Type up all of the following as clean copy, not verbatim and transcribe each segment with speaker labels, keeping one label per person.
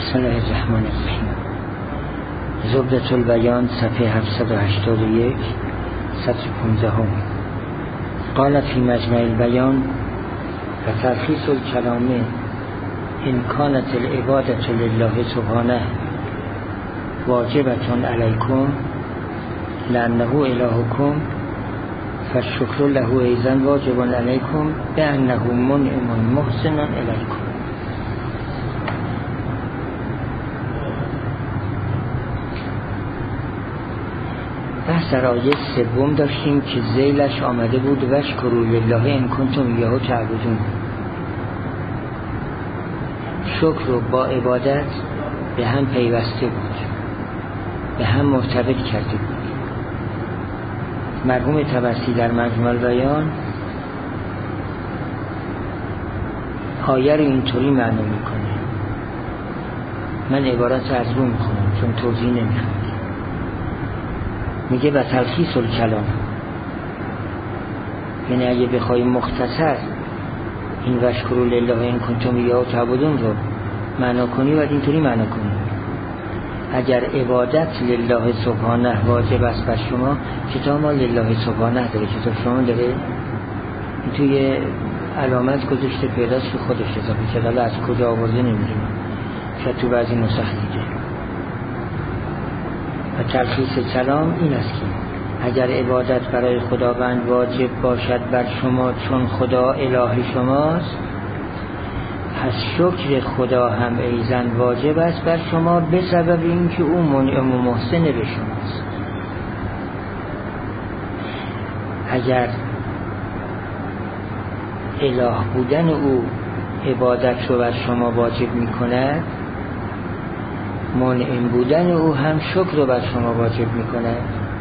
Speaker 1: بسم الله الرحمن الرحیم. زبدة البیان صفحه 781 سطر 15. قال فی مجمع البیان و تلخیص الکلام ان کانت العبادة لله سبحانه واجبة علیکم لانه الهکم فالشکر له ایضا واجب علیکم بانه منعم محسن علیکم. بحث در آیه سوم داشتیم که ذیلش آمده بود واشکروا لله ان کنتم ایاه تعبدون. شکر رو با عبادت به هم پیوسته بود، به هم مرتبط کرده بود. مرحوم طبسی در مجمع البیان آیه رو اینطوری معنی میکنه. من عبارت از رو میخونم چون توضیح نمیخوام. میگه و تلخیص الکلام، یعنی اگه بخوای مختصر این واشکروا لله ان کنتم ایاه تعبدون رو معنا کنی باید اینطوری معنا کنی: اگر عبادت لله سبحانه واجب است بر شما، کتاب ما لله سبحانه داره، کتاب شما داره؟ این توی علامت گذاشته پیداست که خودش اضافه کرده، حالا از کجا آورده نمیدونم، شاید تو بعضی نسخ دیگه. و تلخیص کلام این است که اگر عبادت برای خداوند واجب باشد بر شما چون خدا اله شماست، پس شکر خدا هم ایضاً واجب است بر شما به سبب اینکه او منعم و محسن به شماست. اگر اله بودن او عبادت رو بر شما واجب می کند، منعم بودن او هم شکر رو بر شما واجب می کند.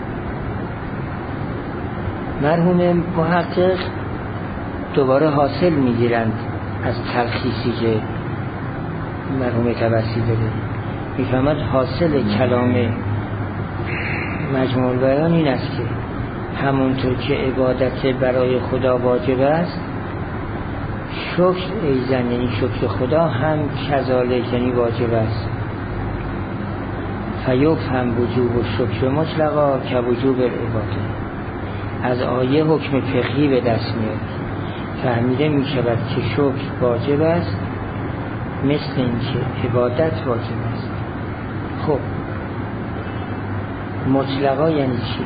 Speaker 1: مرحوم محقق دوباره حاصل می گیرند از تلخیصی که مرحوم طبسی داره. می فهمد حاصل کلام مجموع البیان این است که همونطور که عبادت برای خدا واجب است، شکر ایضاً یعنی شکر خدا هم کذالک یعنی واجب است. فیفهم وجوب الشکر مطلقا که وجوب العباده. از آیه حکم فقهی به دست میاد، فهمیده می شود که شکر واجب است مثل اینکه عبادت واجب است. خب مطلقا یعنی چی؟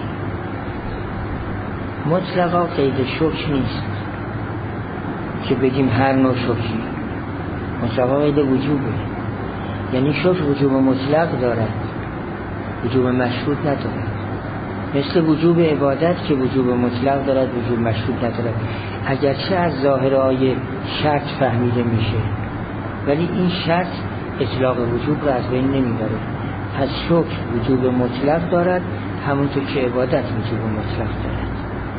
Speaker 1: مطلقا قید شکر نیست که بگیم هر نوع شکری. مطلقا قید وجوبه، یعنی شکر وجوب مطلق دارد، وجوب مشروط ندارد. مثل وجوب عبادت که وجوب مطلق دارد، وجوب مشروط ندارد. اگرچه از ظاهر آیه شرط فهمیده میشه، ولی این شرط اطلاق وجوب را از بین نمیبره. پس شکر وجوب مطلق دارد همونطور که عبادت وجوب مطلق دارد.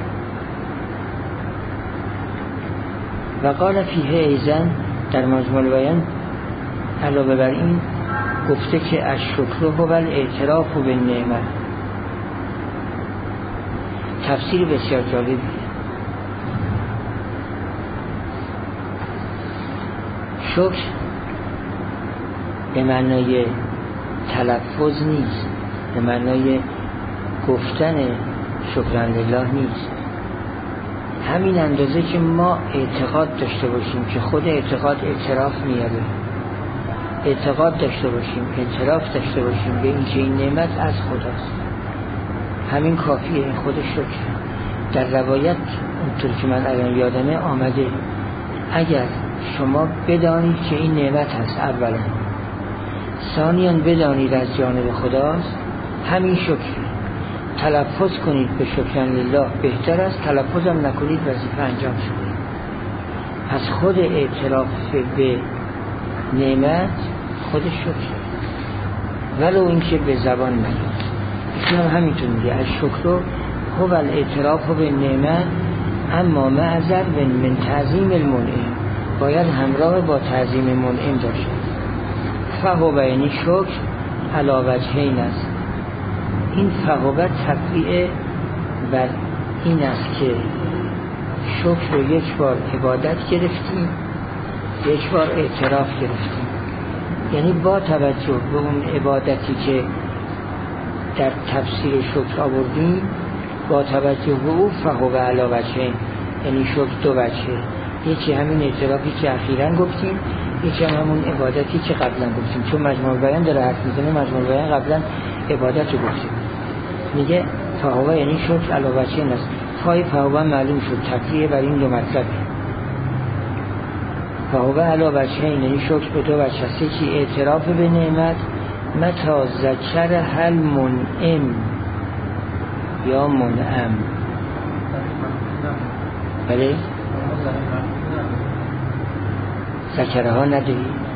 Speaker 1: و قال فیه ایضاً در مجموع البیان علاوه بر این گفته که از شکر هو الاعتراف بالنعمه. تفسیر بسیار جالبی. شکر به معنای تلفظ نیست، به معنای گفتن شکران لله نیست. همین اندازه که ما اعتقاد داشته باشیم که خود اعتقاد اعتراف میاره، اعتقاد داشته باشیم، اعتراف داشته باشیم به این که این نعمت از خداست، همین کافیه. این خود شکر. در روایت اونطور که من الان یادمه آمده اگر شما بدانید که این نعمت هست، اولا ثانیاً بدانید از جانب خداست، همین شکر. تلفظ کنید به شکران لله بهتر است، تلفظ هم نکنید وظیفه انجام شده. پس خود اعتراف به نعمت خود شکر، ولو اینکه به زبان نیاد. ایشون هم همینطور میگه از شکر هو الاعتراف به نعمت اما معذر من تعظیم المنعم، باید همراه با تعظیم منعم داشت. فهو یعنی شکر علی وجهین است. این فهو تبعیه بر این است که شکر رو یک بار عبادت گرفتیم، یک بار اعتراف گرفتیم. یعنی با توجه به اون عبادتی که در تفسیر شکر آوردیم، با توجه به او فهو علی وجهین، یعنی شکر دو وجهه، یکی همین اعترافی که اخیراً گفتیم، یکی همون عبادتی که قبلا گفتیم. چون مجموع بیان داره حرف میزنه، مجموع بیان قبلا عبادت رو گفتیم، میگه فهو یعنی شکر علی وجهین است. فای فهو معلوم شد تفریع بر این دو مطلب. فهو علی وجهین یعنی شکر به دو وجه است، یکی اعتراف به نعمت متا ذکر هل منعم یا منعم. بله ذکره ها نداری؟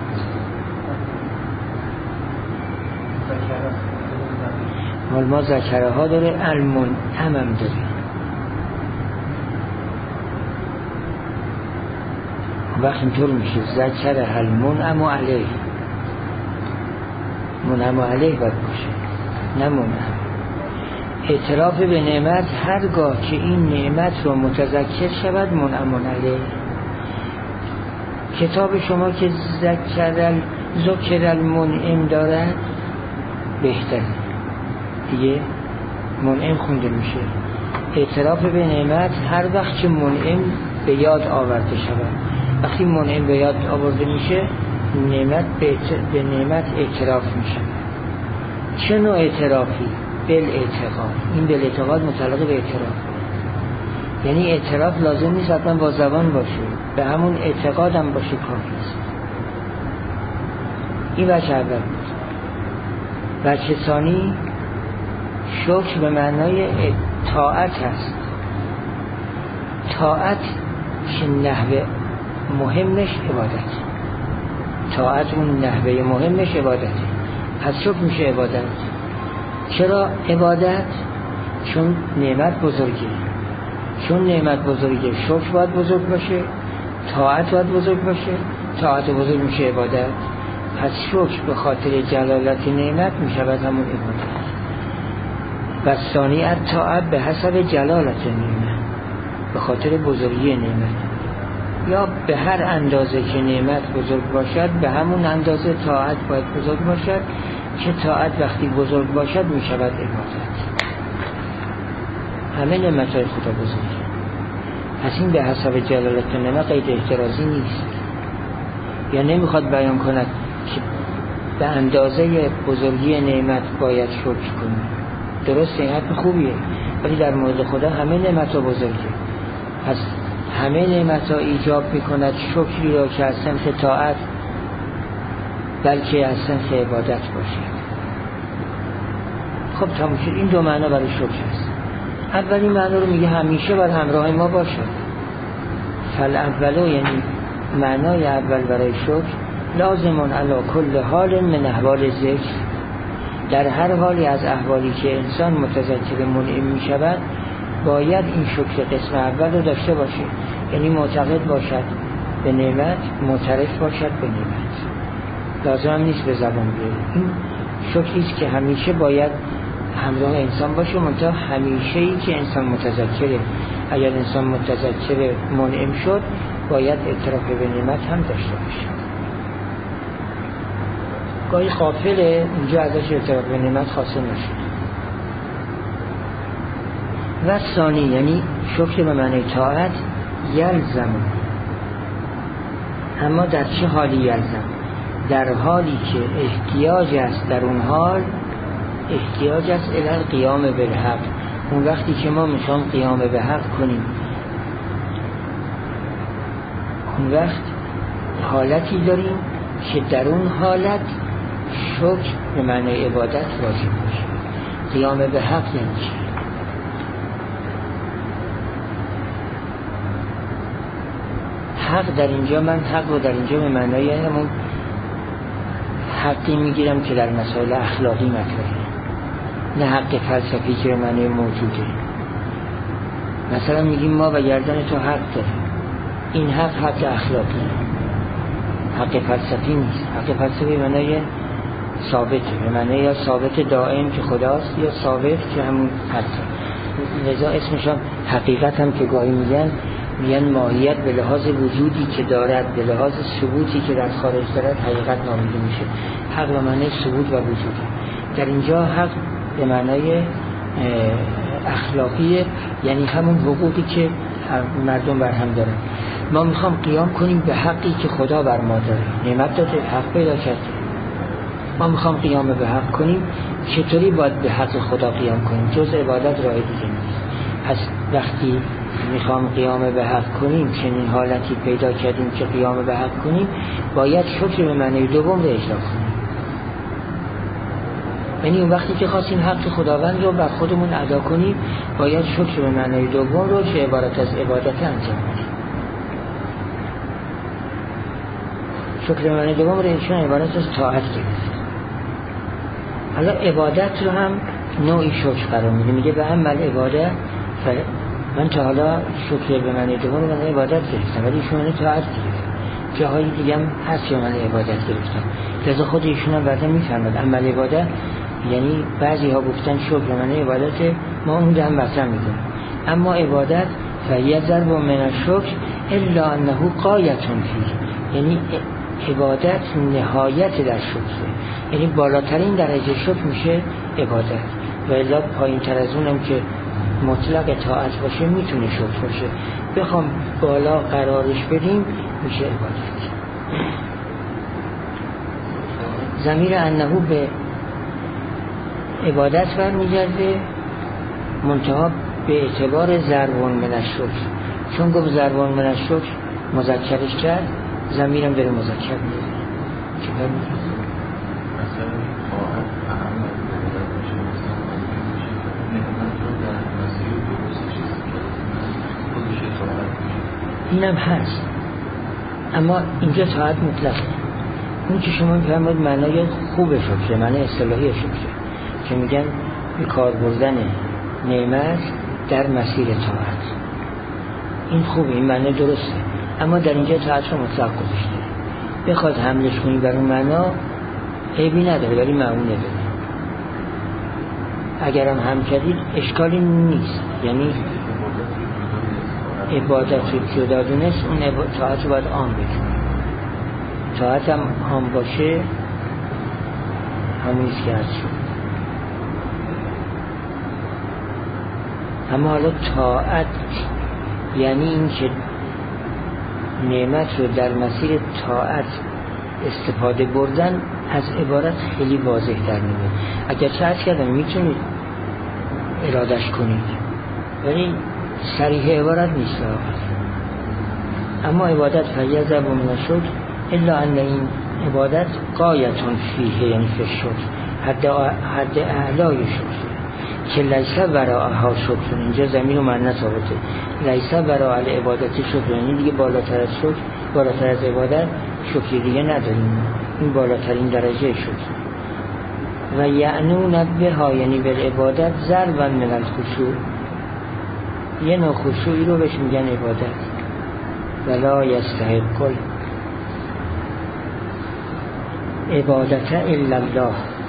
Speaker 1: ما ذکره ها داره، المنعم هم داره. وقت اینطور میشه ذکر هل منعم علیه، منعم علیه باید باشه نه منعم. اعتراف به نعمت هرگاه که این نعمت رو متذکر شود منعم علیه. کتاب شما که ذکر المنعم دارد بهتره دیگه، منعم خونده میشه. اعتراف به نعمت هر وقت که منعم به یاد آورده شود. وقتی منعم به یاد آورده میشه نعمت به نعمت اعتراف میشه. چه نوع اعترافی؟ بالاعتقاد. این بالاعتقاد متعلق به اعتراف، یعنی اعتراف لازم نیست حتما با زبان باشه، به همون اعتقاد هم باشه کافی است. این وجه اول بود. وجه ثانی شکر به معنای طاعت هست. طاعت که نحوه مهمش عبادت، طاعت اون نحوه مهمش عبادت، پس شکر میشه عبادت. چرا عبادت؟ چون نعمت بزرگه، چون نعمت بزرگه شکر باید بزرگ باشه، طاعت باید بزرگ باشه، طاعت بزرگ میشه عبادت. پس شکر به خاطر جلالت نعمت میشود همون عبادت. و ثانی الطاعت به حسب جلالت نعمت، به خاطر بزرگی نعمت، یا به هر اندازه که نعمت بزرگ باشد به همون اندازه طاعت باید بزرگ باشد، که طاعت وقتی بزرگ باشد می شود عبادت. همه نعمت‌های خدا بزرگه، پس این به حسب جلالت نعمت قید احترازی نیست، یا نمیخواد بیان کند که به اندازه بزرگی نعمت باید شکر کنیم. درست نعمت خوبیه، ولی در مورد خدا همه نعمت‌ها بزرگه، پس همه نعمت‌ها ایجاب می‌کند شکری را که از صنف طاعت بلکه از صنف عبادت باشه. خب تموم شد. این دو معنا برای شکر هست. اولی معنا رو میگه همیشه بر همراه ما باشد. فالاولو یعنی معنای اول برای شکر لازمون علی کل حال من احوال ذکر، در هر حالی از احوالی که انسان متذکر منعم میشود باید این شکر قسم اول رو داشته باشه، یعنی معتقد باشد به نعمت، معترف باشد به نعمت. لازم نیست به زبان بیاره. این شکریست که همیشه باید همراه انسان باشه، منتها همیشه‌ای که انسان متذکره. اگر انسان متذکر منعم شد باید اعتراف به نعمت هم داشته باشه. گاهی غافله اینجا ازش اعتراف به نعمت حاصل نشد. و ثانی یعنی شکر به معنی طاعت یلزم، اما در چه حالی یلزم؟ در حالی که احتیاج است، در اون حال احتیاج است الی قیام بالحق. اون وقتی که ما میخوام قیام به حق کنیم، اون وقت حالتی داریم که در اون حالت شکر به معنی عبادت واجب باشه. قیام به حق یعنی چی؟ حق در اینجا، من حق رو در اینجا به معنای همون حقی میگیرم که در مسائل اخلاقی مطرحه، نه حق فلسفی که به معنی موجوده. مثلا میگیم ما و گردن تو حق داره، این حق اخلاقی، حق فلسفی نیست. حق فلسفی به معنای ثابته، به معنای یا ثابت دائم که خداست، یا ثابت که همون حق. لذا اسمش هم حقیقت هم که گاهی میگن میگن ماهیت به لحاظ وجودی که دارد، به لحاظ ثبوتی که در خارج دارد حقیقت نامیده میشه. حق به معنای ثبوت و وجود. در اینجا حق به معنای اخلاقیه، یعنی همون حقوقی که مردم بر هم دارن. ما میخوام قیام کنیم به حقی که خدا بر ما داره، نعمت داده، حق پیدا کرده. ما میخوام قیام به حق کنیم. چطوری باید به حق خدا قیام کنیم؟ جز عبادت راه دیگه نیست. پس وقتی میخوام قیام به حق کنیم، چنین حالتی پیدا کردیم که قیام به حق کنیم، باید شکر به معنی دوم رو اجرا کنیم. یعنی اون وقتی که خواستیم حق خداوند رو بر خودمون ادا کنیم، باید شکر به معنی دوم رو که عبارت از عبادت انجام بدیم. شکر به معنی دوم رو اینشون عبارت از طاعت گرفت. حالا عبادت رو هم نوعی شکر قرار میده. میگه به عمل عبادت، من تا حالا شکر به معنی دوم رو معنی عبادت گرفتم، ولی ایشون معنی طاعت گرفت. جاهای دیگه هم هست که معنی عبادت گرفتم. لذا خود ایشون هم بعدا میفهمد عمل عبادت، یعنی بعضی ها گفتن شکر به معنی عبادت، ما اون هم مطرح میکنیم. اما عبادت فهی ضرب من الشکر الا انه غایة فیه، یعنی عبادت نهایت در شکره، یعنی بالاترین درجه شکر میشه عبادت، و الا پایین تر از اونم که مطلق طاعت باشه میتونه شکر باشه. بخوام بالا قرارش بدیم میشه عبادت. ضمیر انه به عبادت برمیگرده، منتها به اعتبار ضرب من الشکر، چون گفت ضرب من الشکر مذکرش کرد، ضمیرم داره مذکر میگه. چطور میگه؟
Speaker 2: مثلا طاعت اهم از عبادت میشه، نعمت رو در مسیر درستش استفاده خودش طاعت میشه.
Speaker 1: اینم هست، اما اینجا طاعت مطلقه. اون که شما میفهمید معنای خوب شکره، معنای اصطلاحی شکره که میگن به کار بردن نعمت در مسیر طاعت. این خوبه، این معنی درسته، اما در اینجا طاعت رو مطلق گذاشته. بخواد حملش کنی بر اون معنا عیبی نداره، ولی معونه بده. اگرم هم کردید اشکالی نیست، یعنی عبادت رو جدا دونست، اون طاعت رو باید عام بکنه. طاعت هم عام باشه همونیست که هست شد. اما حالا طاعت یعنی این که نعمت رو در مسیر طاعت استفاده بردن، از عبارت خیلی واضح در میاد. اگر چه کردم میتونید ارادش کنید، ولی صریح عبارت نیست. اما عبادت فهی ضرب من الشکر الا ان این عبادت غایة فیه، یعنی فی الشکر، حد اعلای شکر که لیس وراءها شکر. اینجا ضمیر و مؤنث آورده، لیس وراء العبادت شکر، یعنی دیگه بالاتر از شکر، بالاتر از عبادت شکر دیگه نداریم، این بالاترین درجه شکر. و یعنون بها، یعنی بالعبادت ضربا من الخشوع، یه نوع خشوعی رو بهش میگن عبادت. ولا یستحق عبادت الا الله،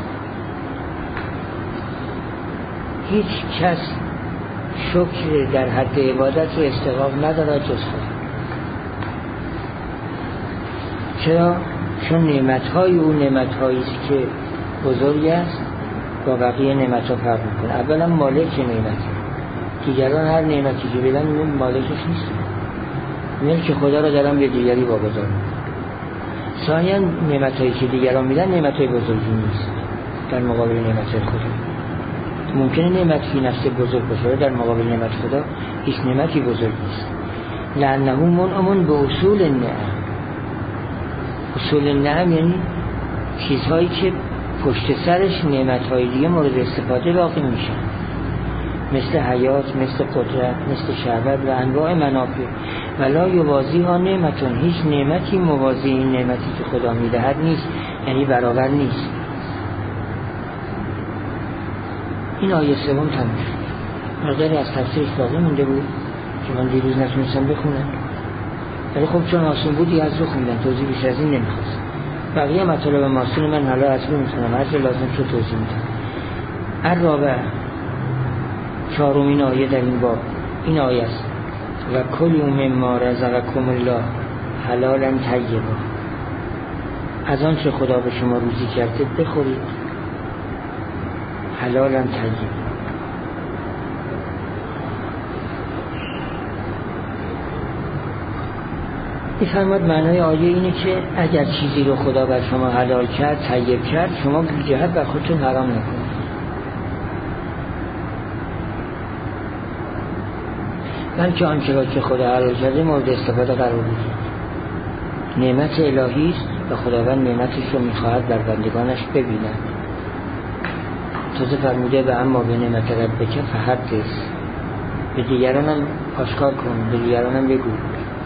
Speaker 1: هیچ کس شکر در حد عبادت رو استحقاق نداره جز خدا. چرا؟ چون نعمت‌های او نعمت‌هایی است که بزرگی است، با بقیه نعمت‌ها فرق می‌کنه. اولا مالک نعمت، دیگران هر نعمتی که بدن مالکش نیست، ملک خدا رو دارن به دیگری واگذار می‌کنن. ثانیاً نعمت‌هایی که دیگران میدن نعمت‌های بزرگی نیست در مقابل نعمت خدا. ممکنه نعمت فی نفس بزرگ باشه، در مقابل نعمت خدا هیچ نعمتی بزرگ نیست. لأنه منعم به اصول النعم. اصول النعم یعنی چیزهایی که پشت سرش نعمت‌های دیگه مورد استفاده باقی میشن، مثل حیات، مثل قدرت، مثل شهوت و انواع منافع. ولا یوازی ها نعمتون، هیچ نعمتی موازی این نعمتی که خدا میدهد نیست، یعنی برابر نیست. این آیه سوم تموم شد. مقداری از تفسیرش باقی مونده بود که من دیروز نتونستم بخونم، ولی خب چون آسون بودی از رو خوندن، توضیح بیشتر از این نمیخواست. بقیه مطالب ماسون من حالا اصلا میتونم هر جا لازم شد توضیح میدم. الرابع، چهارمین آیه در این باب این آیه است. و کلوا مما رزقکم الله حلالا طیبا، از آن چه خدا به شما روزی کرده بخورید حلالا طیبا. می‌فرماد معنای آیه اینه که اگر چیزی رو خدا بر شما حلال کرد، طیب کرد، شما بی جهت بر خودتون حرام نکنید. بلکه آنچه را که خدا حلال کرده مورد استفاده قرار بدید. نعمت الهی است و خداوند نعمتش رو می‌خواهد در بندگانش ببیند. تازه فرموده و اما به نعمت ربک فحدث، به دیگران هم آشکار کن، به دیگران هم بگو.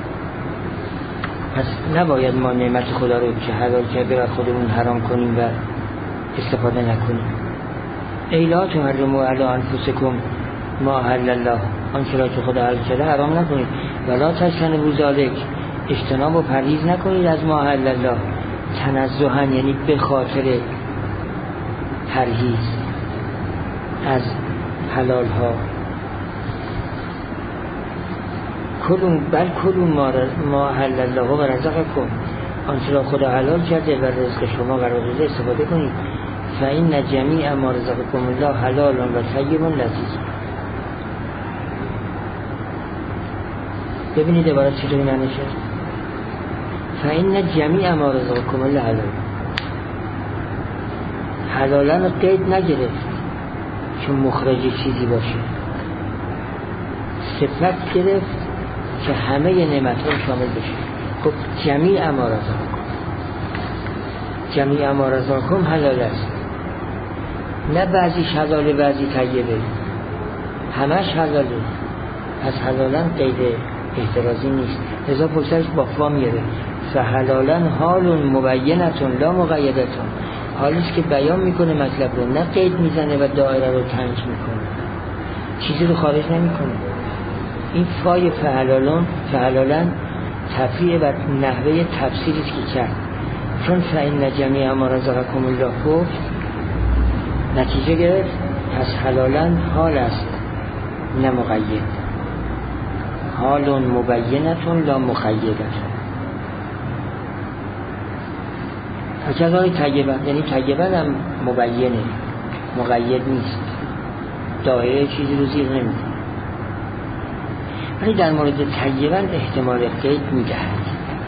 Speaker 1: پس نباید ما نعمت خدا رو که حلال کرده بر خودمون حرام کنیم و استفاده نکنیم. ای لا تحرموا علی انفسکم ما احل الله، آنچه را که خدا حلال کرده حرام نکنید. ولا تجتنبوا ذلک، اجتناب و پرهیز نکنید از ما احل الله، تنزها یعنی به خاطر پرهیز از حلال ها. بل کلوا ما احل الله و رزقکم، آنچه را خدا حلال کرده و رزق شما قرار داده استفاده کنید. فإن جمیع ما رزقکم الله حلال و طیب لذیذ. ببینید عبارت چطوری معنی شد. فإن جمیع ما رزقکم الله حلال، حلالا قید نگرفت چون مخرج چیزی باشه، صفت گرفت که همه نعمت ها شامل بشه. خب جمیع ما رزقکم، جمیع ما رزقکم حلال است، نه بعضیش حلاله بعضی طیبه، همش حلاله. پس حلالا قید احترازی نیست، لذا پشتش با فا میاره. فحلالا حال مبینتون لا مقیدتون، حالیست که بیان میکنه مطلب رو، نه قید میزنه و دایره رو تنگ میکنه، چیزی رو خارج نمیکنه. این فای فحلالا تفریع و نحوه تفسیری که کرد، چون فإن جمیع ما رزقکم الله گفت نتیجه گرفت، پس حلالا حال است نه مقید، حال مبینتون لا مقیدتون. فکذای طیبه، یعنی طیبه هم مبینه، مقید نیست، دایره چیزی رو زیر نمیده. ولی در مورد طیبه احتمال قید میدهد.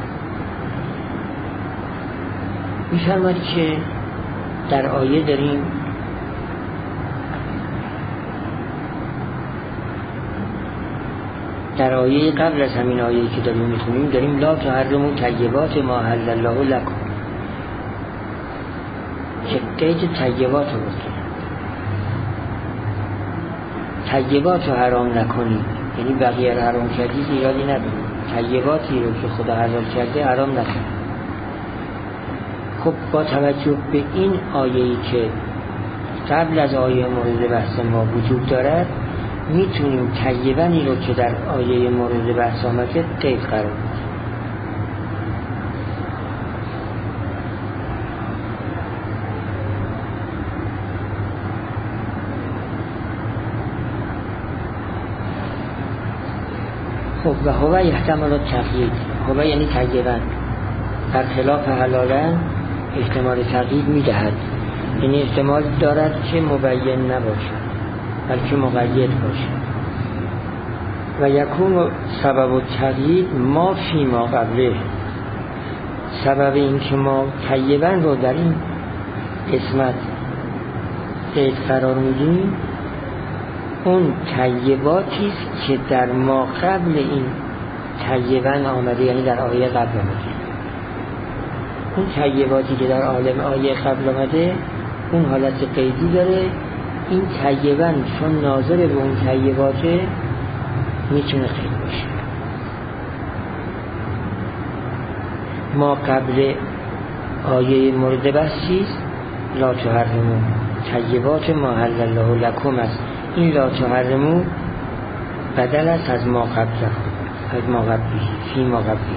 Speaker 1: میفرماید که در آیه داریم در آیه قبل از همین آیه‌ای که داریم میخونیم داریم لا تحرموا طیبات ما احل الله لکم، که قید طیبات رو بکنیم، طیبات رو حرام نکنیم، یعنی بقیه رو حرام کردید ایرادی نداریم، طیباتی رو که خدا حلال کرده حرام نکنیم. خب با توجه به این آیه‌ای که قبل از آیه مورد بحث ما وجود دارد، میتونیم طیبنی رو که در آیه مورد بحث آمده قید قرار بدیم. خب و هو یحتمل التقیید، هو یعنی طیبن، در خلاف حلالا احتمال تقیید میدهد، یعنی احتمال دارد که مبین نباشد بلکه مقید باشد. و یکون سبب التقیید ما فی ما قبله، سبب این که ما طیبن رو در این قسمت قید قرار میدیم اون طیباتی است که در ما قبل این طیبن آمده، یعنی در آیه قبل آمده. اون طیباتی که در عالم آیه قبل آمده اون حالت قیدی داره. این طیبن چون ناظر به اون طیباته میتونه قید باشه. ما قبل آیه مورد بحث چیست؟ لا تحرموا طیبات ما احل الله لکم است. این لا تحرموا بدل است از ما قبل، از ما قبلی، فی ما قبلی.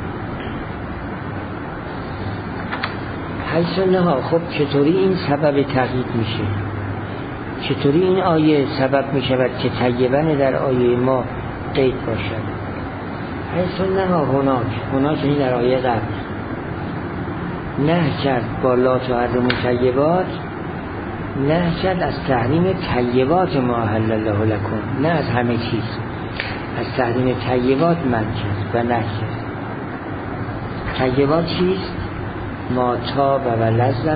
Speaker 1: حیث نه. خب چطوری این سبب تقیید میشه؟ چطوری این آیه سبب میشود که طیبن در آیه ما قید باشد؟ حیث نه هناک یعنی در آیه قبل نه کرد با لا تحرموا طیبات، نه کرد از تحریم طیبات ما احل الله لکم، نه از همه چیز، از تحریم طیبات من کرد و نه کرد. طیبات چیست؟ ما طاب و لذ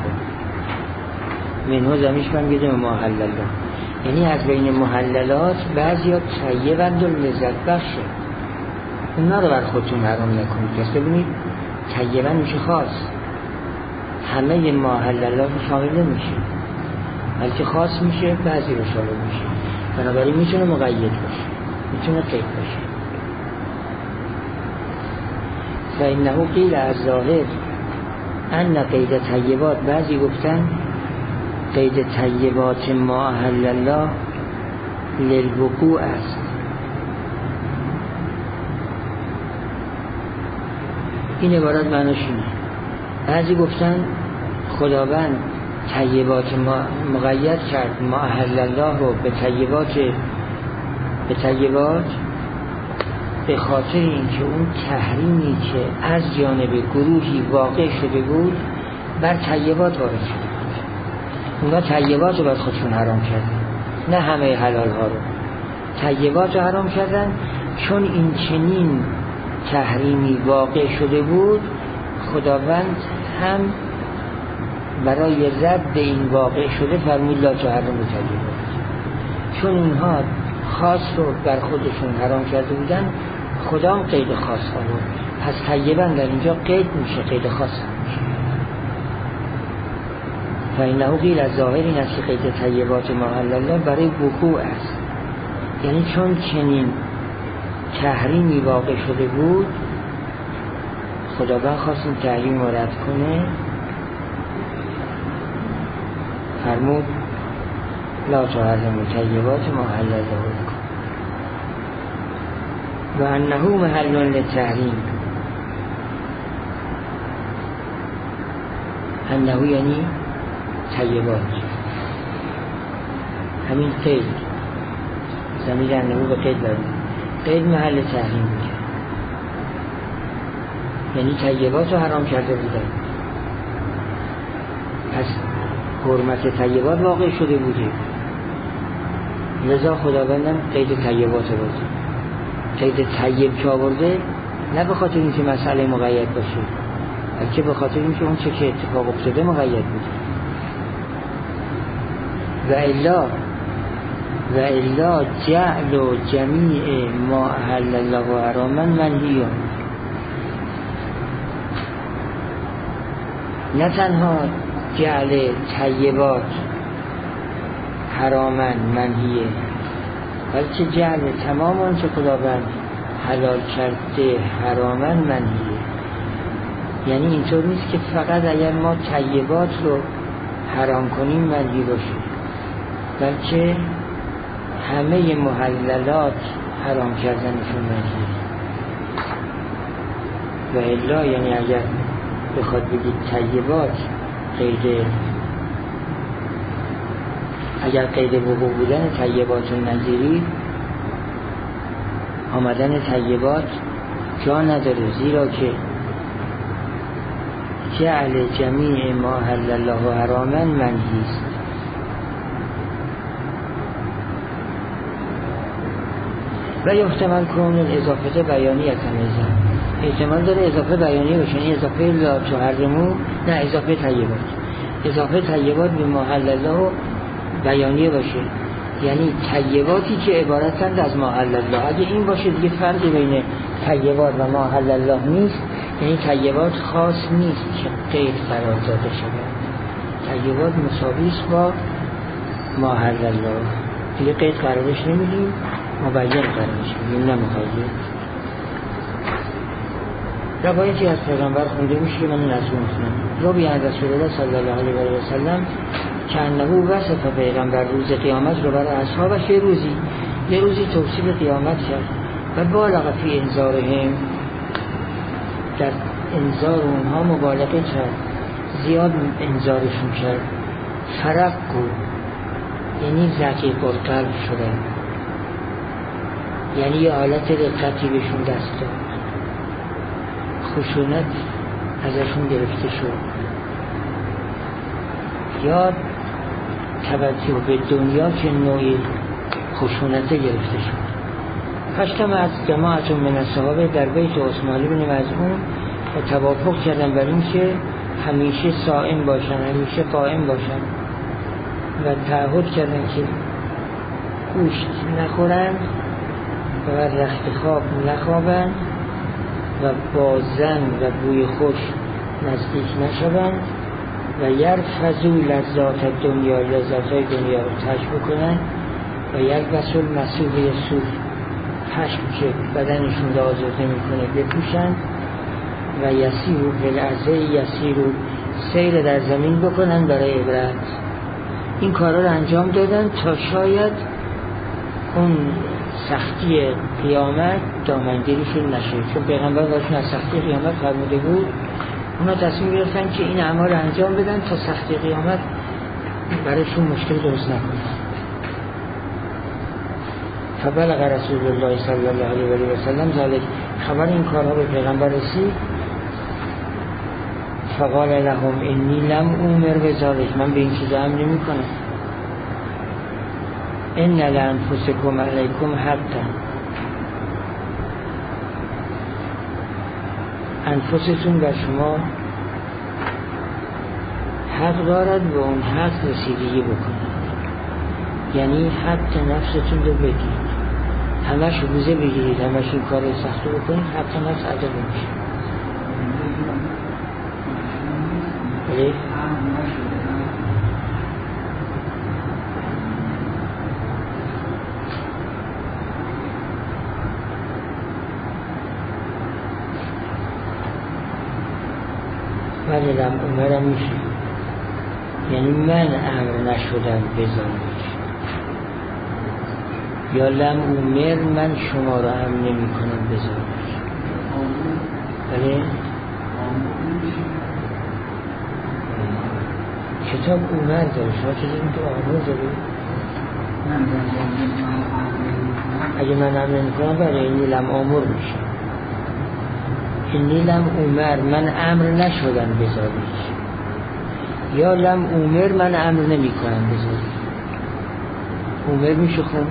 Speaker 1: منه زمیش من بیدم ما احل الله، یعنی از بین محللات بعضی ها طیبند و لذت بخشه، اونا رو بر خودتون حرام نکنید. پس ببینید طیبند میشه خاص، همه ما احل الله رو شامل نمیشه، بلکه خاص میشه، بعضی رو شامل میشه. بنابراین میتونه مقید باشه، میتونه قید باشه. فإنه قیل از ظاهر ان قید طیبات، بعضی گفتن قید طیبات ما احل الله للوقوع است. این عبارت معنیش اینه. بعضی گفتن خداوند طیبات ما مقید کرد ما احل الله رو به طیبات به خاطر اینکه اون تحریمی که از جانب گروهی واقع شده بود بر طیبات وارد شده بود. اونا طیبات رو بر خودشون حرام کردن، نه همه حلال ها رو. طیبات رو حرام کردن چون این چنین تحریمی واقع شده بود، خداوند هم برای رد این واقع شده فرمود لا تحرموا طیبات. چون اونها خاص رو بر خودشون حرام کرده بودن، خدا هم قید خاص آورد. پس طیبا در اینجا قید میشه، قید خاص میشه. فإنه قیل از ظاهر این است که قید طیبات ما احل الله برای وقوع است، یعنی چون چنین تحریمی واقع شده بود، خداوند خواست این تحریم رو رد کنه، فرمود لا تحرموا طیبات ما احل الله لکم و انه محل للتحریم. انه یعنی طیبات، همین قید، ضمیر انه به قید برد، قید محل تحریم بود، یعنی طیبات رو حرام کرده بودن، پس حرمت طیبات واقع شده بوده، لذا خداوندم قید طیبات رو برده. قید طیب که آورده نه به خاطر اینکه مسئله مقید باشه، بلکه به خاطر اینکه اون چه که اتفاق افتاده مقید بوده. و الا جعل و جمیع ما احل الله حراما منهی. نه تنها جعل طیبات حراما منهیه، بلکه جعل تمام آنچه خداوند حلال کرده حراما منهیه. یعنی اینطور نیست که فقط اگر ما طیبات رو حرام کنیم منهی باشه، بلکه همه محللات حرام کردنشون منهیه. و الا یعنی اگر بخواد بگید طیبات اگر قید وقوع بودن طیبات نظیری، آمدن طیبات جا نداره، زیرا که جعل جمیع ما احل الله حراما منهی است. و یحتمل کون الاضافه بیانیه تمیزن، احتمال داره اضافه بیانیه باشه، این اضافه لا تحرموا، نه اضافه طیبات، اضافه طیبات به ما احل الله بیانیه باشه، یعنی طیباتی که عبارتند از ما احل الله. اگه این باشه دیگه فرقی بین طیبات و ما احل الله نیست، یعنی طیبات خاص نیست که قید قرار داده شده، طیبات مساوی است با ما احل الله، دیگه قید قرارش نمیدیم، مبین قرارش میدیم، نه مقید. روایتی از پیغمبر خونده میشه که من این از میخونم. روی از رسول الله صلی الله علیه و سلم که انه وصف پیغمبر روز قیامت رو برای اصحابش یه روزی توصیف قیامت کرد و بالغ فی انذارهم، در انذار اونها مبالغه کرد، زیاد انذارشون کرد. فرقو یعنی رقیق القلب شدن، یعنی یه حالت رقتی بهشون دست داد، خشونت ازشون گرفته شد، یا توجه به دنیا که نوعی خشونت گرفته شد. هشتم از جماعت من الصحابه در بیت عثمان بن مظعون و توافق کردن بر این که همیشه صائم باشن، همیشه قائم باشن و تعهد کردن که گوشت نخورن و رخت خواب نخوابن و با زن و بوی خوش نزدیک نشوند و یرفضوا لذات دنیا، لذاتهای دنیا رو ترک بکنن و یلبسوا المسوح صوف، پشم که بدنشون رو آزاده میکنه بپوشن و یسیرو بالارض، یسیرو سیر در زمین بکنن برای عبرت. این کارا رو انجام دادن تا شاید اون سختی قیامت دامنگیرشون نشه، چون پیغمبر باشون از سختی قیامت فرموده بود. اونا تصمیم گرفتن که این اعمال انجام بدن تا سختی قیامت برایشون مشکل درست نکنه. فبلغ رسول الله صلی الله علیه و سلم ذلك، خبر این کارها به پیغمبر رسید. فقال لهم انی لم اومر بذلک، من به این چیزا امر نمی‌کنم. ان لانفسکم علیکم حقا، انفستون بر شما حق دارد و اون حق رسیدگی بکنید، یعنی حق نفستون رو بگیرید، همش روزه بگیرید، همش این کار سخت رو بکنید، حق نفس عدم میشه. بله؟ ولی لم عمرم میشه، یعنی من امر نشدم بذارش، یا لم عمر من شما را امر نمی کنم بذارش. بله؟ کتاب عمر داره، شما چیزی این تو آمور داره؟ اگه من امر نمی کنم برای اینی لم آمور میشه. اینی لم عمر من امر نشدم بذارش، یا لم عمر من امر نمی کنم بذارش. عمر میشه خون؟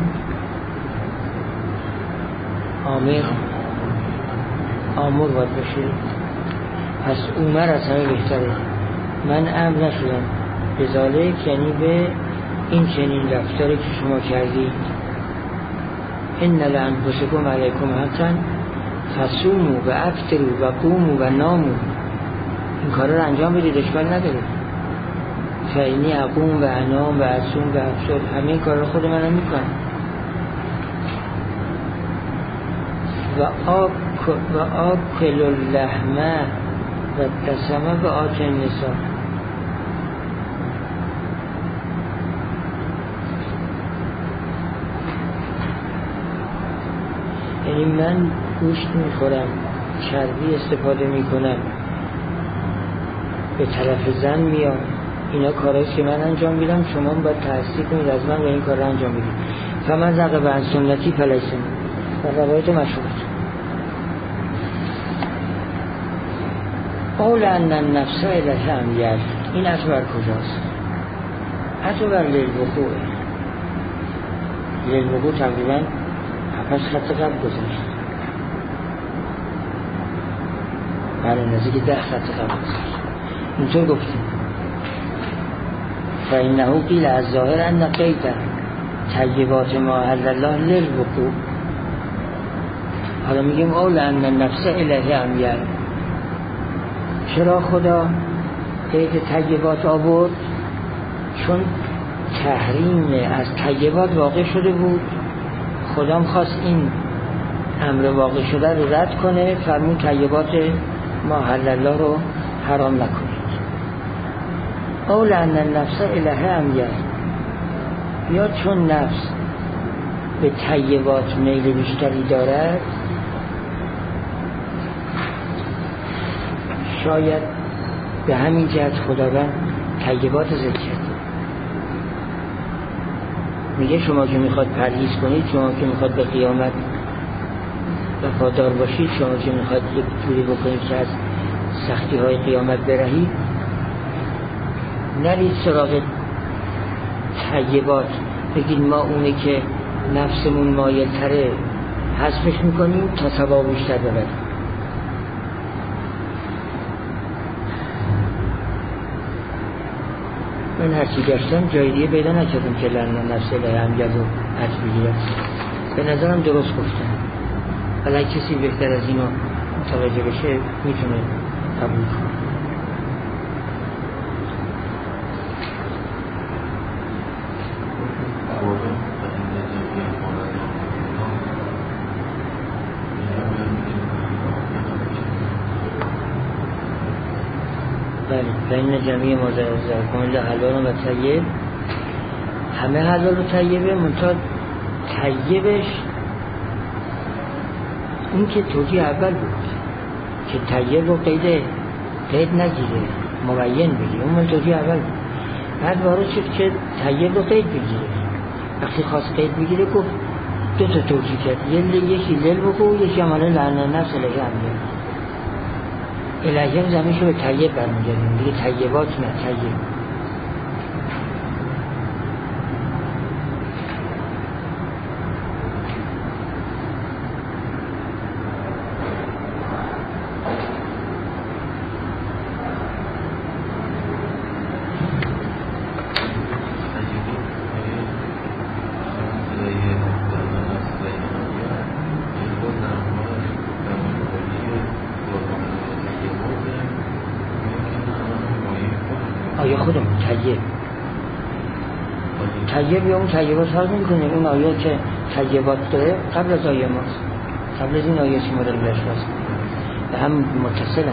Speaker 1: آمر باید باشه. پس عمر از همه بهتره. من امر نشدم بذالک، یعنی به این چنین رفتاری که شما کردید. ان لانفسکم علیکم حقا فصوموا و افطروا و قوموا و ناموا، این کارا رو انجام بدید، اشکال نداره. فینی اقوم و انام و اصوم و افطر، همه این کارا رو خود منم میکنم. و آکل اللحمه و دسمه و آت النساء، یعنی من گوشت میخورم، چربی استفاده میکنم، به طرف زن میام، اینا کارهاییست که من انجام میدم، شما باید تحصیل کنید از من و این کار رو انجام بدید. فمن رغب عن سنتی فلیس منی، و روایت مشهور. قول ان النفس الیه امیر، این عطف بر کجاست؟ عطف بر للوقوع. للوقوع تقریبا پس خط قبل گذاشت، برای نزدیک 10 خط قبل گذاشت. اینطور گفتیم فإنه قیل از ظاهر ان قید طیبات ما احل الله للوقوع. حالا میگیم قول ان النفس الیه امیر. چرا خدا قید طیبات آورد؟ چون تحریم از طیبات واقع شده بود، خدا خواست این امر واقع شده رو رد کنه، فرمود طیبات ما حل الله رو حرام نکنید. قول ان النفس الیه امیر، یا چون نفس به طیبات میل بیشتری دارد، شاید به همین جهت خداوند طیبات ذکر کرد. میگه شما که میخواد پرهیز کنید، شما که میخواد به قیامت وفادار باشید، شما که میخواید یک جوری بکنید که از سختی های قیامت برهید، نرید سراغ طیبات، بگید ما اونه که نفسمون مایل تره حذفش میکنیم تا ثواب بیشتر ببریم. من هرچی گشتم جای دیگه پیدا نکردم که لعنه نفس الهی امجد و حج بگیرد. به نظرم درست گفتم، ولی کسی بهتر از اینو متوجه بشه میتونه قبول کنه. بین جمعی مزرکان حلال و طیب، همه حلال و طیبه، منتها طیبش این که توجیه اول بود که طیب رو قید نگیره، مبین بگیره، اون توجیه اول بود. بعد وارد شد که طیب رو قید بگیره. وقتی خواست قید بگیره گفت دو تا توجیه کرد، یکی لیل بگو، یکی عماله لعنه نفس الهی امجد. الهی هم زمینشو به طیب برمیگردیم دیگه، طیبات نه طیب. آیه خودم طیب یا اون طیبات فرق میکنه. اون آیه که طیبات داره قبل از آیه ماست، قبل از این آیه که مورد بهش هست، به هم متصلن.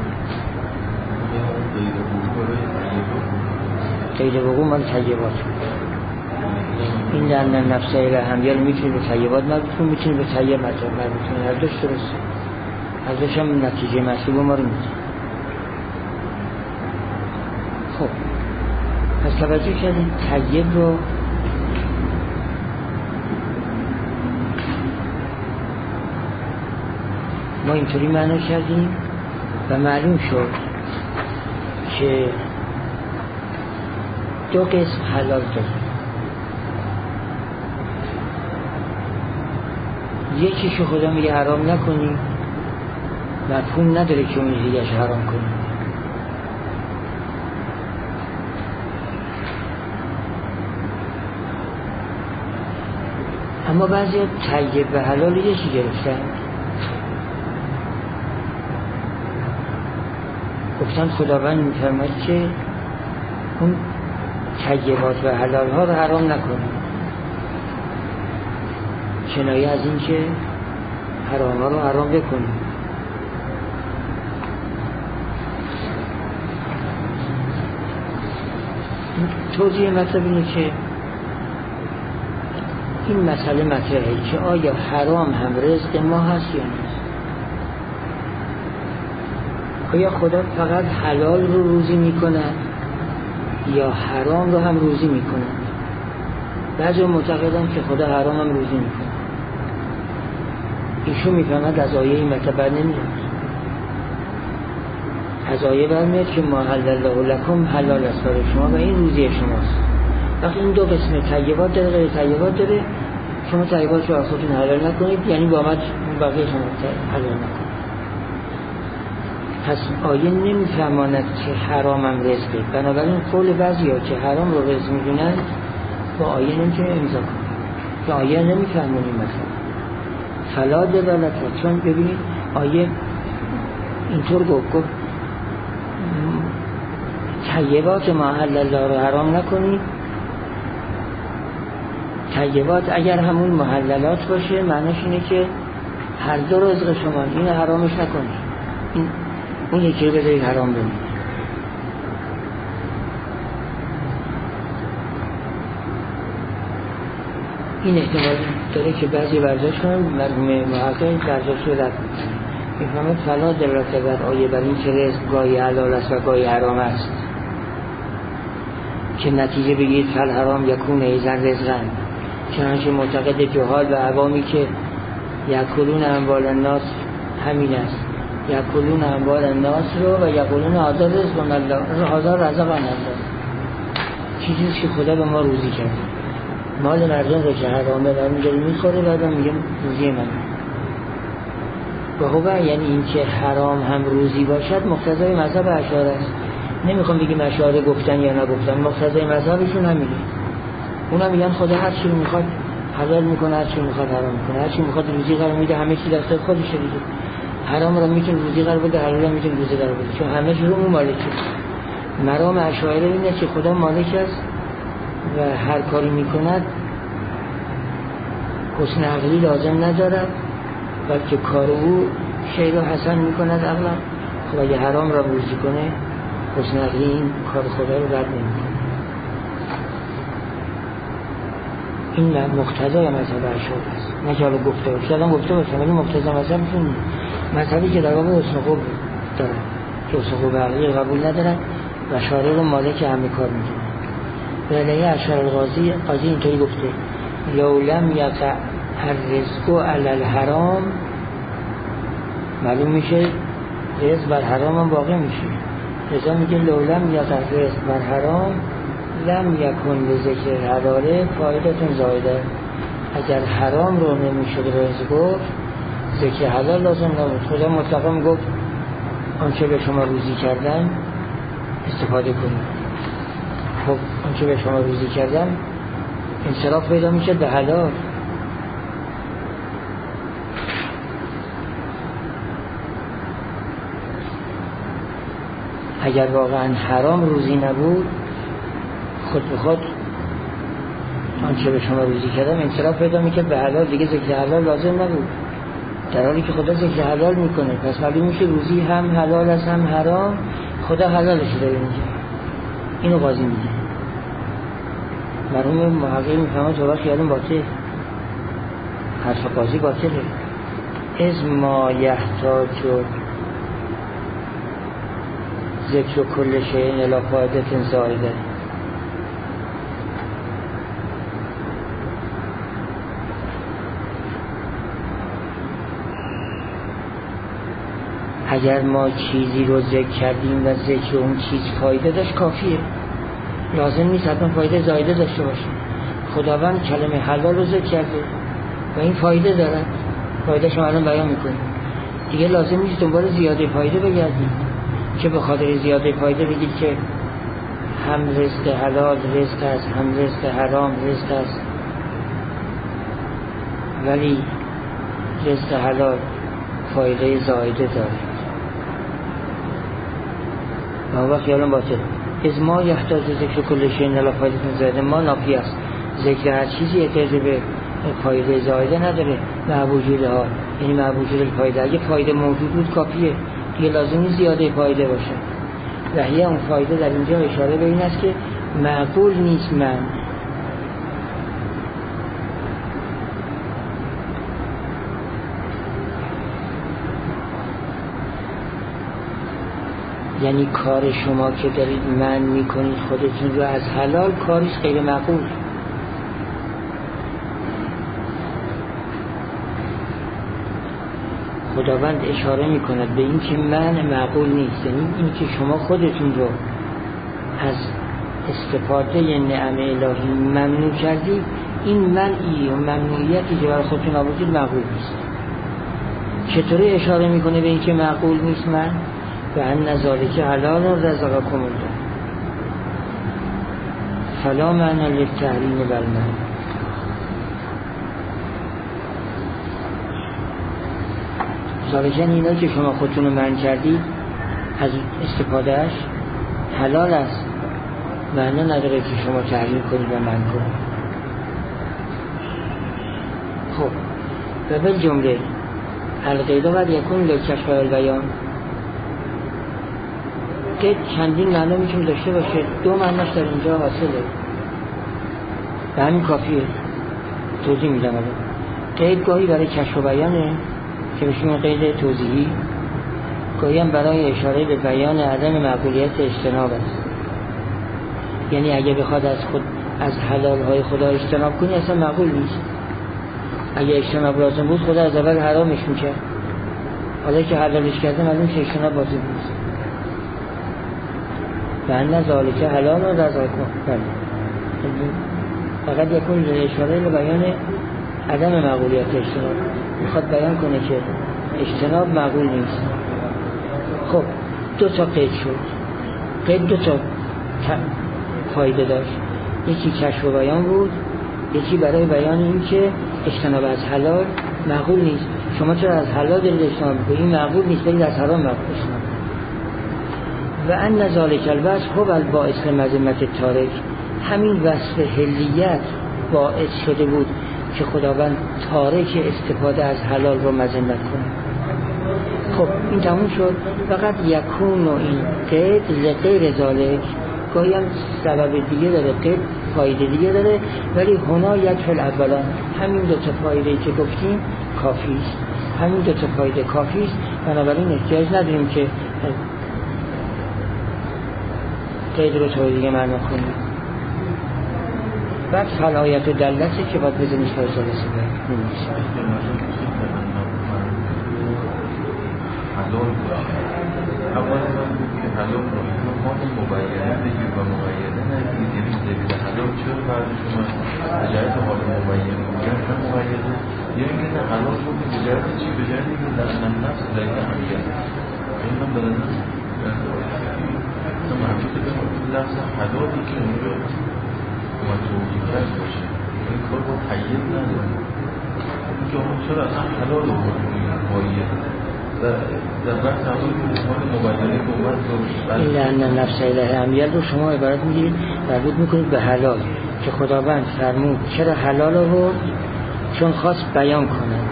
Speaker 1: قید وقوع مال طیبات. این در نفس الهی امجد میتونه به طیبات مربوط کنه، میتونه به طیب مربوط کنه. هر دوش درسته، هر دوش هم نتیجه مطلوب ما رو میده. خب پس توجه کردید طیب رو ما اینطوری معنی کردیم و معلوم شد که دو قسم حلال داریم. یکیشو خدا میگه حرام نکنی، مفهوم نداره که اون دیگهش حرام کنی. اما بعضی طیب و حلال یکی گرفتن، گفتن خداوند میفرماید که اون طیبات و حلال ها رو حرام نکنید، کنایه از این که حرام ها رو حرام بکنید. توضیح مطلب اینه که این مسئله مطرحه که آیا حرام هم رزق ما هست یا نیست؟ آیا خدا فقط حلال رو روزی میکنه یا حرام رو هم روزی میکنه؟ بعضی معتقدن که خدا حرام هم روزی میکنه. ایشون میفهمد از آیه این مطلب بر نمیاد. از آیه برمیاد که ما حلل الله لکم حلال است برای شما و این روزی شماست. وقتی این دو قسم طیبات داره غیر طیبات داره، شما طیبات رو خودتون حلال نکنید، یعنی با آمد بقیه شما حلال نکنید. پس آیه نمیفهماند که حرام هم رزقه. بنابراین قول بعضی ها که حرام رو رزق میدونن با آیه نمیتونه امضا کنه، که آیه نمیفهمونیم. مثلا فلا دلالت، چون ببینید آیه اینطور گفت طیبات ما حلل الله رو حرام نکنید. طیبات اگر همون محللات باشه معنیش اینه که هر دو رزق شما، این حرامش نکنید، این اون یکی رو بذارید حرام بمید. این احتمال داره که بعضی ورزش کنن مرحوم محقق ورزش رو رد میکنن، میفهمد فلا دلالت بر آیه بر این که رزق گاهی حلال است و گاهی حرام است، که نتیجه بگید فل حرام یکون ایزن رزقن. چنانچه معتقد جهال و عوامی که یأکلون اموال الناس همین است، یأکلون اموال الناس رو و یقولون هذا رزق من الله، هذا رزق من الله، چیزی که خدا به ما روزی کرده. مال مردم رو که حرامه و میگه میخوره بعدم میگه روزی من. و خب یعنی این که حرام هم روزی باشد مقتضای مذهب اشاعره است. نمیخوام بگیم اشاعره گفتن یا نگفتن، مقتضای مذهبشون همینه. اونا میگن خدا هر چی میخواد حلال میکنه، هر چی میخواد حرام میکنه، هر چی میخواد روزی قرار میده، همه چی دست خودشه دیگه. حرام رو میتونه روزی قرار بده، حلال میتونه روزی قرار بده، چون همه چی رو اون مالکه. مرام اشاعره اینه که خدا مالک است و هر کاری میکند حسن عقلی لازم ندارد، بلکه کار او شیء حسن میکند عقلا. خب اگه حرام را روزی کنه حسن عقلی این کار خدا رو رد نمیکنه. این مقتضای مذهب اشاعره است، نه که حالا گفته باشه، شاید هم گفته باشه ولی مقتضای مذهبشون نیست. مذهبی که در واقع حسن خوب دارن که حسن خوب عقلی قبول ندارن و شارع رو مالک همه کار میدونن. ولی اشعر القاضی اینطوری گفته لو لم یقع الرزق علی الحرام، معلوم میشه رزق بر حرام هم واقع میشه. لذا میگه لو لم یقع الرزق بر حرام لم یکن لذکر حلاله فایدتون زایده. اگر حرام رو نمیشد رزق گفت ذکر حلال لازم نبود. خدا مطلقا گفت آنچه به شما روزی کردن استفاده کنید. خب آنچه به شما روزی کردن انصراف پیدا میشه به حلال. اگر واقعا حرام روزی نبود خود به خود آنچه به شما روزی کردن انصراف پیدا میکرد به حلال، دیگه ذکر حلال لازم نبود، در حالی که خدا ذکر حلال میکنه. پس معلوم میشه روزی هم حلال است هم حرام، خدا حلالش داره میگه. اینو قاضی میگه. مرحوم محقق میفهمه تو وقت خیالون باطل، حرف قاضی باطله. از ما یحتاج ذکر کل شیء الی فایدة زائده. اگر ما چیزی رو ذکر کردیم و ذکر اون چیز فایده داشت کافیه، لازم نیست حتما فایده زایده داشته باشه. خداوند کلمه حلال رو ذکر کرده و این فایده داره، فایده شما الان بیان میکنیم دیگه، لازم نیست دنبال زیاده فایده بگردید که به خاطر زیاده فایده بگید که هم رزق حلال رزق است، هم رزق حرام رزق است. ولی رزق حلال فایده زایده داره و اون وقت خیالم باطل. از ما یحتاج ذکر کل شیء الی فایدة زائده، ما نافی است. ذکر هر چیزی احتیاج به فایده زائده نداره. مع وجود ها یعنی مع وجود فایده، اگه فایده موجود بود کافیه دیگه، لازم نیست زیاده فایده باشه. و اون فایده در اینجا اشاره به این است که معقول نیست من یعنی کار شما که دارید من میکنید خودتون رو از حلال، کاریش غیر معقول. خداوند اشاره میکند به این که من معقول نیست، یعنی این که شما خودتون رو از استفاده نعم الهی ممنوع کردید، این منعی و ممنوعیتی که برای خودتون آوردید معقول نیست. چطوری اشاره میکنه به این که معقول نیست من؟ و ان ذالک حلال رزقکم الله فلا معنی للتحریم والمنع. ذالکن اینا که شما خودتون رو منع کردید از استفادهش حلال است، معنی نداره که شما تحریم کنید و منع کنید. خب و به جمله القیده باید یکون للکشف والبیان، قید چندین معنا میتونه داشته باشه، دو معناش در اینجا حاصله و همین کافیه. توضیح میدم الان. قید گاهی برای کشف و بیانه که بهشون قید توضیحی، گاهی هم برای اشاره به بیان عدم معقولیت اجتناب است. یعنی اگه بخواد از حلال های خدا اجتناب کنی اصلا معقول نیست. اگه اجتناب لازم بود خدا از اول حرامش میکرد، حالا که حلالش کرده معلوم که اجتناب لازم نیست. و ان ذالک حلال و رزقکم. فقط یکون اشاره به بیان عدم مقبولیت اجتناب، میخواد بیان کنه که اجتناب مقبول نیست. خب دو تا قید شد. قید دو تا فایده داشت، یکی کشف و بیان بود، یکی برای بیان این که اجتناب از حلال مقبول نیست. شما چرا از حلال دارید اجتناب میکنید؟ این مقبول نیست، برید از حرام مقبول اجتناب. و ان ذالک الوصف هو الباعث لمذمة تارک. همین وصف حلیت باعث شده بود که خداوند تارک استفاده از حلال رو مذمت کنه. خب این تموم شد. فقط یکون و این قید لغیر ذالک، گاهی هم سبب دیگه داره، قید فایده دیگه داره، ولی هنا یکفل اولا. همین دو تا فایده که گفتیم کافی است، همین دو تا فایده کافی است، بنابراین احتیاج نداریم که قید رو تا دیگه معنا کنیم. بعد فلایت و دلته که باید بزنیش فایده رسیده نمیشه.
Speaker 2: حلال باشه. اول من بود که حلال باشه ما مبینه بگیر و مبینه نگیر، یعنی دلیل حلال چرا بعد شما بجایت حال مبینه میگن نه مبینه، یا اینکه نه حلال بود بجایت چی؟ بجایت اینکه در نفس دلیل همیه. این هم بدنم محبوط به لفظ حلالی که اونجا توجیه کرد باشه، این کار با حیل نداره که اون چرا اصلا حلال رو باید در بحث اول که اسمان مبادله قوت رو
Speaker 1: این لأن نفس اله امیل رو شما عبارت میگیرید مربوط میکنید به حلال که خداوند فرمود چرا حلال رو؟ چون خواست بیان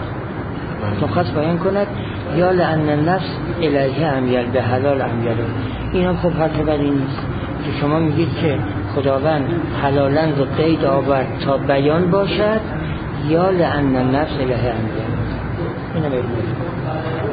Speaker 1: کند یا لأن نفس اله امیل به حلال امیل. این هم خب حرف بدی نیست که شما میگید که خداوند حلالاً رو قید آورد تا بیان باشد یا لأن نفس اله امیل. اینو بگید.